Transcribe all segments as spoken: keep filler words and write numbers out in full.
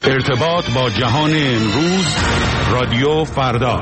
ارتباط با جهان امروز، رادیو فردا.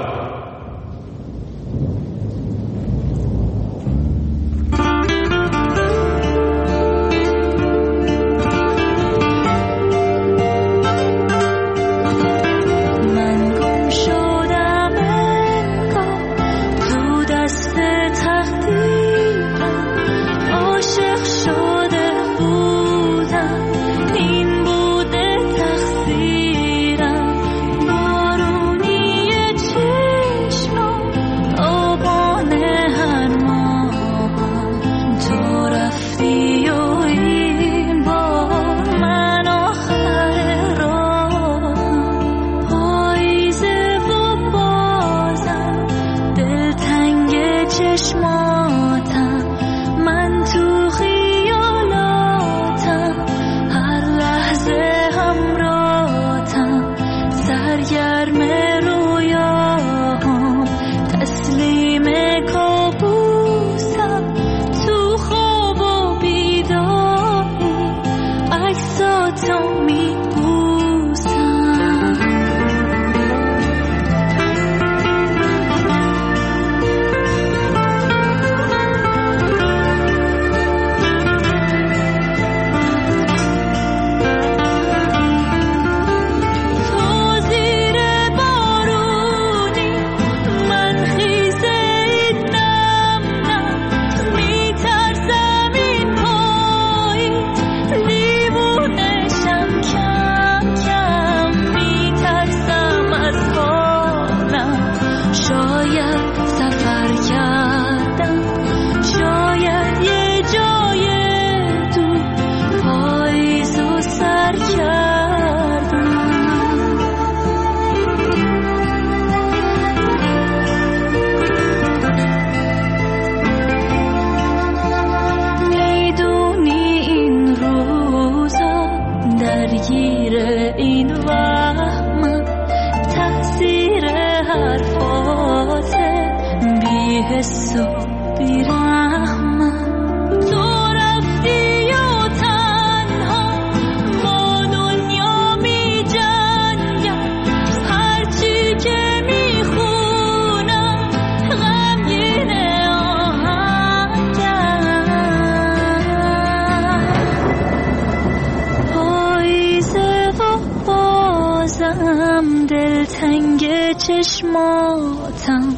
چشماتم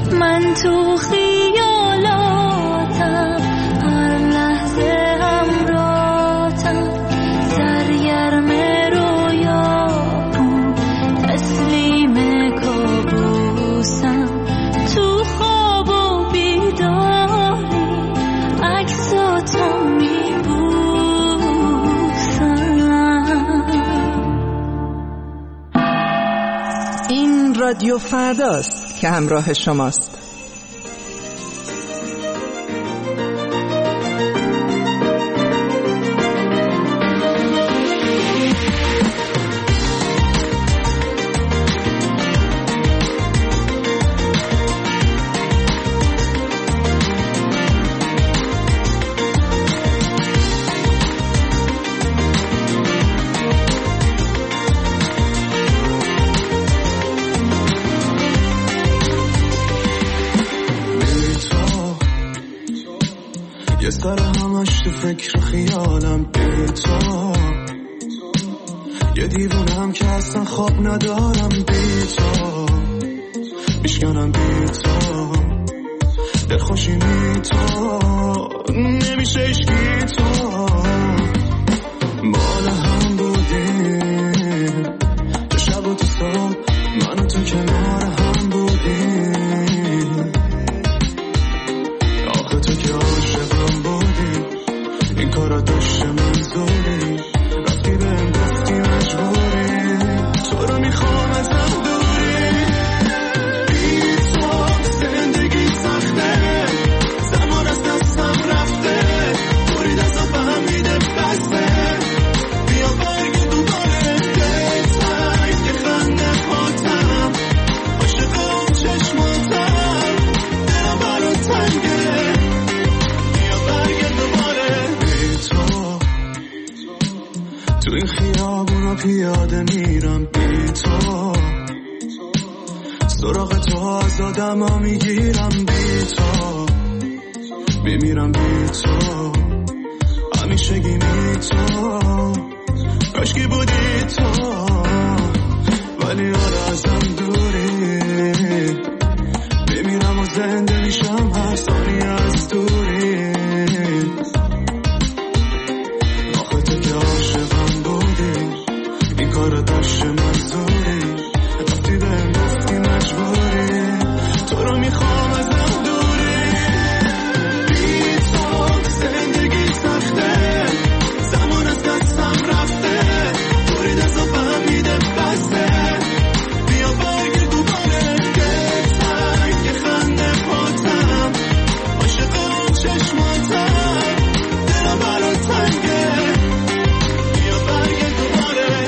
من تو خیالاتم، هر لحظه همراهتم، سرگرم رویاهم، تسلیم کابوسم، تو خواب و بیداری عکساتو میبوسم. این رادیو فرداست که همراه شماست. یه سر همش تو فکر خیالم بی تو، یه دیوونم که اصلا خواب ندارم بی تو، میشکنم بی تو، دلخوشی بی تو، نمیشه اشکی تو، مال هم بودیم تو شب و تو صبح، من و تو کنار هم بودیم، آخه تو که عاشقم بودی، این کارا داشته منظوری، رفتی بهم گفتی مجبوری، تو رو میخوام ازم دوری، بی تو زندگی سخته، زمان از دستم رفته، برید ازم خیابونا پیاده میرم بی تو، سراغ تو از آدما میگیرم بی تو، میمیرم بی تو، همیشه گی بی تو، کاشکی بودی تو، ولی آره ازم دوری، میمیرم و زنده میشم هر ثانیه از دوری. آخه تو که عاشقم بودی، این کار داشت منظوری، رفتی بهم گفتی مجبوری، تو رو میخوام ازم دوری. بی تو زندگی سخته، زمان از دستم رفته، دوری دست و فهمیده بسته، بیا برگرد دوباره که تنگ خنده پاتم، عاشق اون چشماتم، دلم برات تنگه، بیا برگرد دوباره.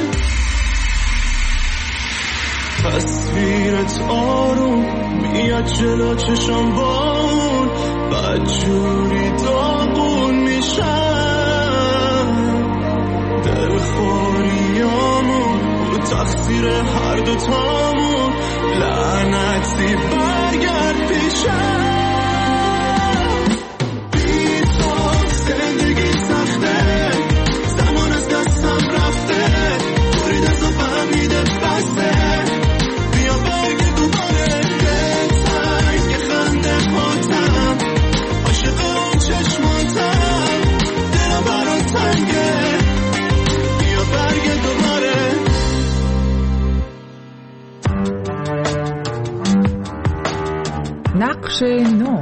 تصویرت آروم میاد جلو چشم بان، بدجوری داغون میشم، دلخوریامون رو تقصیر هر دوتامون، لعنتی برگرد پیشم. بی تو زندگی سخته، زمان از دستم رفته، دوری دست و فهمیده بسته، بیا برگرد دوباره که تنگ خنده پاتم، عاشق اون چشماتم، دلم برات تنگه، بیا برگرد دوباره. نقش نو.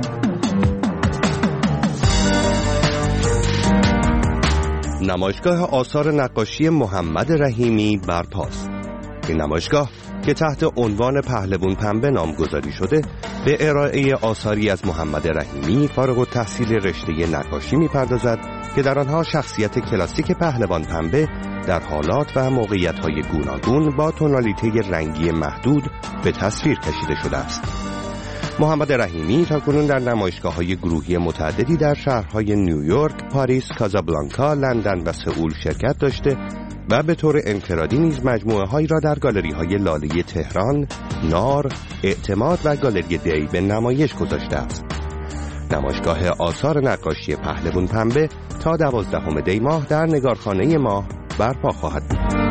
نمایشگاه آثار نقاشی محمد رحیمی برپاست. این نمایشگاه که تحت عنوان پهلوان پنبه نامگذاری شده، به ارائه آثاری از محمد رحیمی فارغ التحصیل رشته نقاشی می‌پردازد که در آنها شخصیت کلاسیک پهلوان پنبه در حالات و موقعیت‌های گوناگون با تونالیته رنگی محدود به تصویر کشیده شده است. محمد رحیمی تاکنون در نمایشگاه‌های گروهی متعددی در شهرهای نیویورک، پاریس، کازابلانکا، لندن و سئول شرکت داشته و به طور انفرادی نیز مجموعه‌هایی را در گالری‌های لاله تهران، نار، اعتماد و گالری دی به نمایش گذاشته است. نمایشگاه آثار نقاشی پهلوان پنبه تا دوازدهم دی ماه در نگارخانه ماه برپا خواهد بود.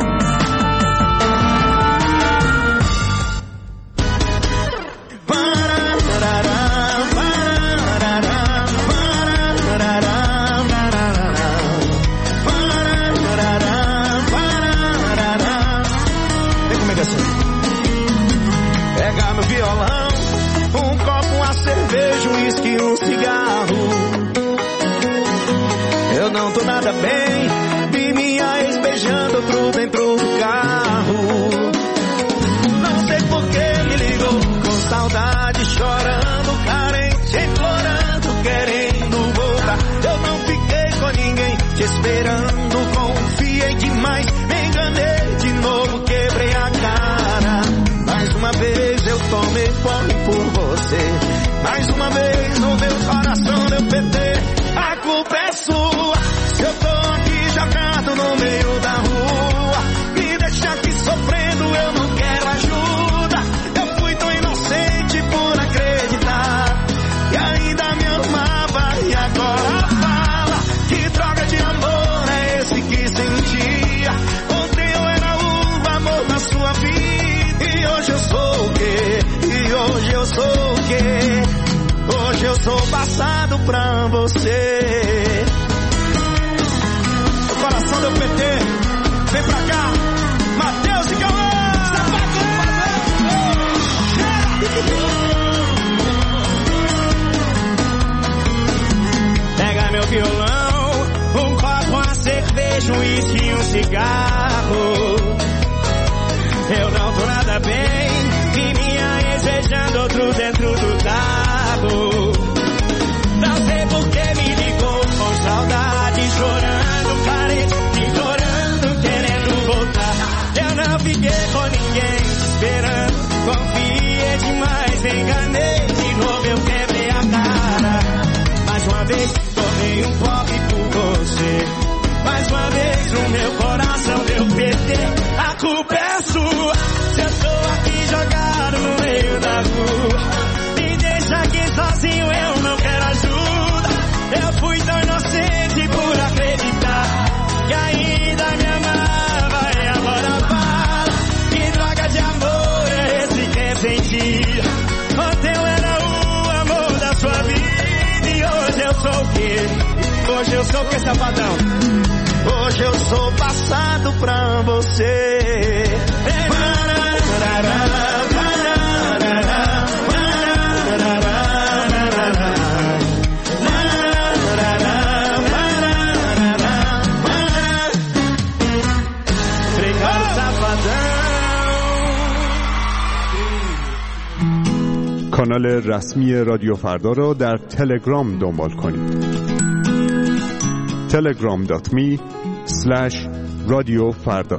Pega meu violão, um copo, uma cerveja, um uísque, um cigarro. Eu não tô nada bem, vi minha ex beijando outro dentro do carro. Não sei por que me ligou, com saudade, chorando, carente, implorando, querendo voltar. Eu não fiquei com ninguém, te esperando, confiei demais, me enganei de novo, quebrei a cara. Mais uma vez eu tomei fome por você, mais uma vez no meu coração deu P T. A culpa é sua, se eu tô aqui jogado no meio da rua, me deixa aqui sofrendo, eu não quero ajuda. Eu fui tão inocente por acreditar que ainda me amava e agora fala que droga de amor é esse que sentia. Ontem eu era o amor da sua vida e hoje eu sou o quê? E hoje eu sou o quê? Hoje eu sou passado pra você. O coração deu P T, vem pra cá, Matheus e Cauã. Pega meu violão, um copo, uma cerveja, um uísque e um cigarro. Eu não tô nada bem, vi minha ex beijando outro dentro do carro. Não sei por que me ligou com saudade, chorando, carente, implorando, querendo voltar. Eu não fiquei com ninguém, esperando, confiei demais, me enganei, de novo eu quebrei a cara. Mais uma vez tomei um copo por você, mais uma vez o meu coração deu P T. culpa é sua. Se eu tô aqui jogado no meio da rua, me deixa aqui sozinho, eu não quero ajuda. Eu fui tão inocente por acreditar que ainda me amava e agora fala. Que droga de amor é esse que é sentir? Ontem eu era o amor da sua vida e hoje eu sou o quê? Hoje eu sou o que, safadão? Hoje eu sou passado pra você. کانال رسمی رادیو فردا را در تلگرام دنبال کنید. تلگرام دات می اسلش رادیو فردا.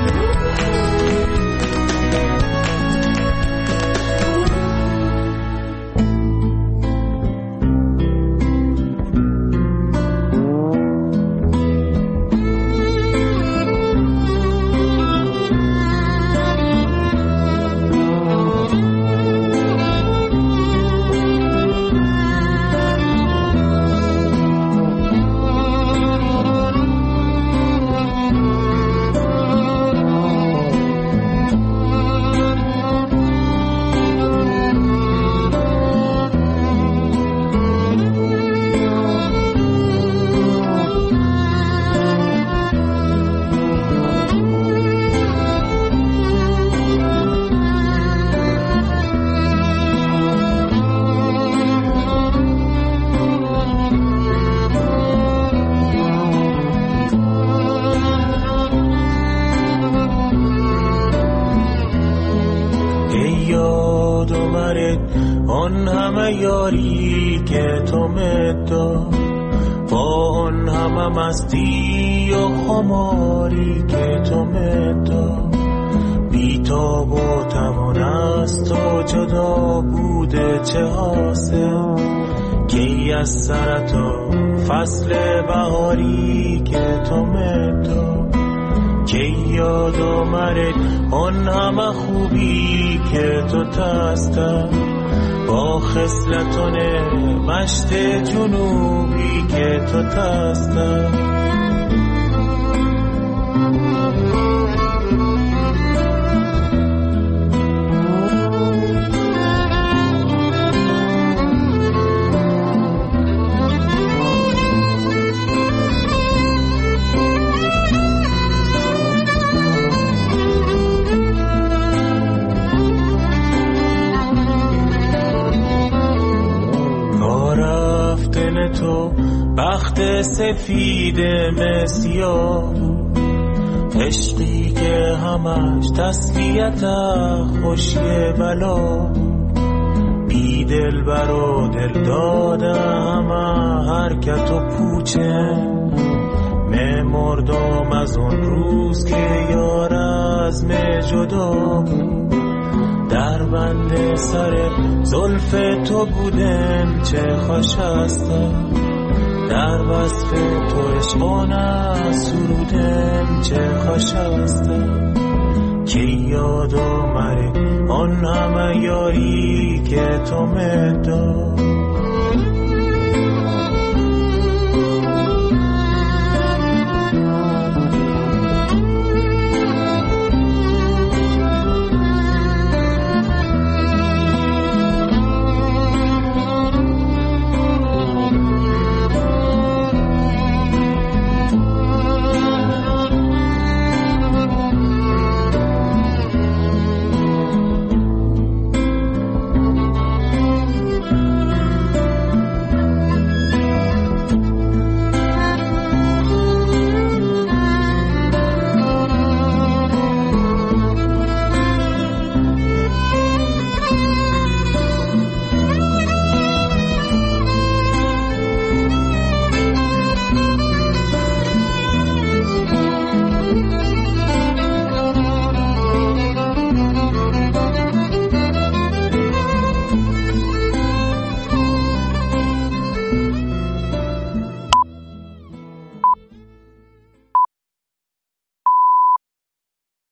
آن همه یاری که تو مداد، با آن همه مستی و خماری که تو مداد، بی تاب و توان است و جدا بوده چه حاصل، کی از سرتا فصل بهاری که تو مداد، کی یاد آمد آن همه خوبی که تو تسته، با خصلتون مشت جنوبی که تو تسته. تو بخت سفید مسیاه، عشقی که همش تسلیت خوشی بلا، بی دل بر و دل داده همه حرکت و پوچه، مردم از اون روز که یار از می جدا بود، در بند سر زلف تو بودن چه خوش است، در وصف تو عشقانه سرودن چه خوش است، که یاد آمد آن همه یاری که تو مداد.